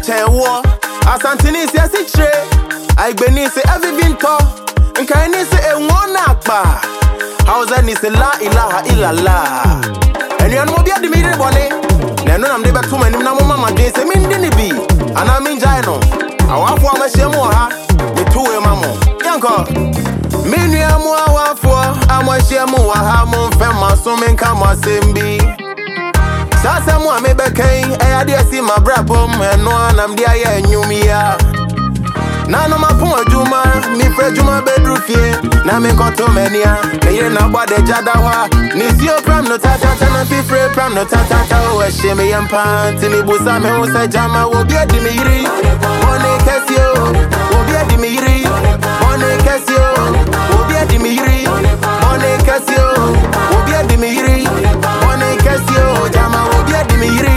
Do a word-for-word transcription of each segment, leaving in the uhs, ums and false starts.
chen wo asantini se asichre ai gbeni se everything to nkai ni se enwo na akpa hausa ni se la ilaha illallah enu anu obi adi mi re bone na enu nam de beto manim na mo mama de se mi ndi ni bi ana mi njai no awafo amahye ha me tuwe mamo yanko minu amu awafo amahye mu ha mo mfema so me nka mo asembi sasa mu amebekan e ade asi mabrabom eno anam de aye anyumia na no mapon adwuma mi fra dwuma bedrufie na me koto mania me yire na bode jada hwa ni sio pram no tata na fi fra pram no tata ta o ehye me yampa ti mi busa me ho sa jama wo bi adi mi yiri one kesio wo bi adi mi yiri one kesio wo bi adi mi yiri one kesio wo bi adi mi yiri one kesio jama wo bi adi mi yiri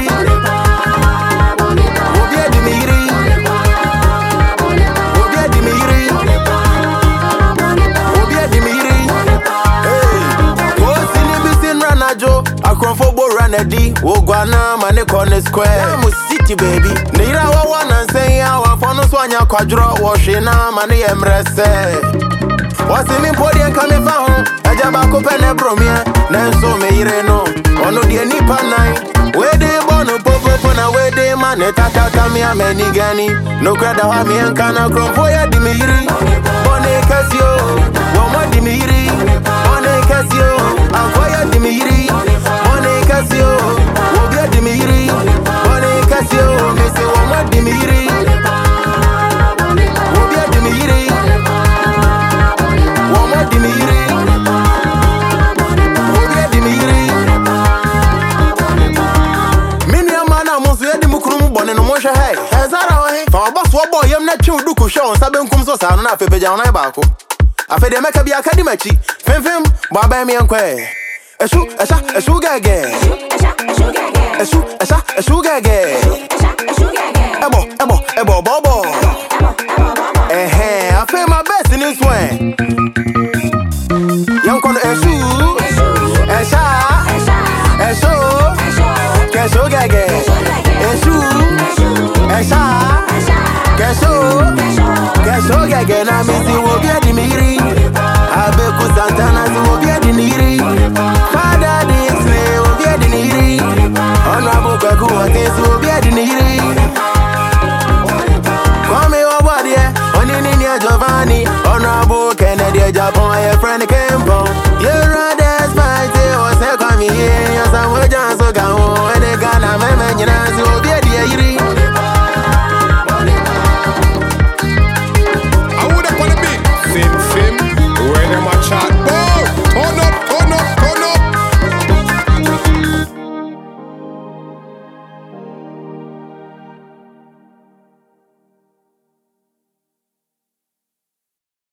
Akronfo bo ranadi ogwana mane corner square mu city baby nira wa wana nsen ya wa fono so anya kwadro wo hwe na mane yemrese wasi mi podi enka me fa ho aja ba ko pene bromia na nso me yire no ono de nipa nine we de bono popo na we de mane tata kami ameni gani no kreda wa mi enka na akronfo ya di mi yiri bone kasio wo mo di mi yiri bone kasio akwa ya di mi yiri Casio, wo bi adi mi yiri. Bone Casio, me se wo ma di mi yiri. Wo bi adi mi yiri. Wo ma di mi yiri. Wo bi adi mi yiri. Mini amana mo so yedi mukuru mu bone no mo hwe hai. Ezara wo he. Fa boss wo boy yem na twi du ko show sabe nkum so sa no na fe beja na ba ko. Afe de meka bi akadi machi. Femfem baba mi enkwe. Eshu, esha, eshu gage. Eshu, esha, eshu gage. Ebo, ebo, ebo, bobo. Eh, I feel my best in this way. Young con eshu, esha, eshu, keshu gage. Eshu, esha, keshu, keshu gage. Na mi si wo bi adi mi yiri. Abeku Santana si wo bi adi mi yiri. Father this way, wo bi adi mi yiri. Honorable Kwaku Wake si wo bi adi mi yiri. Kwame Obadie, Onini Giovanni, Honorable Kennedy Japan, your friend Kempo.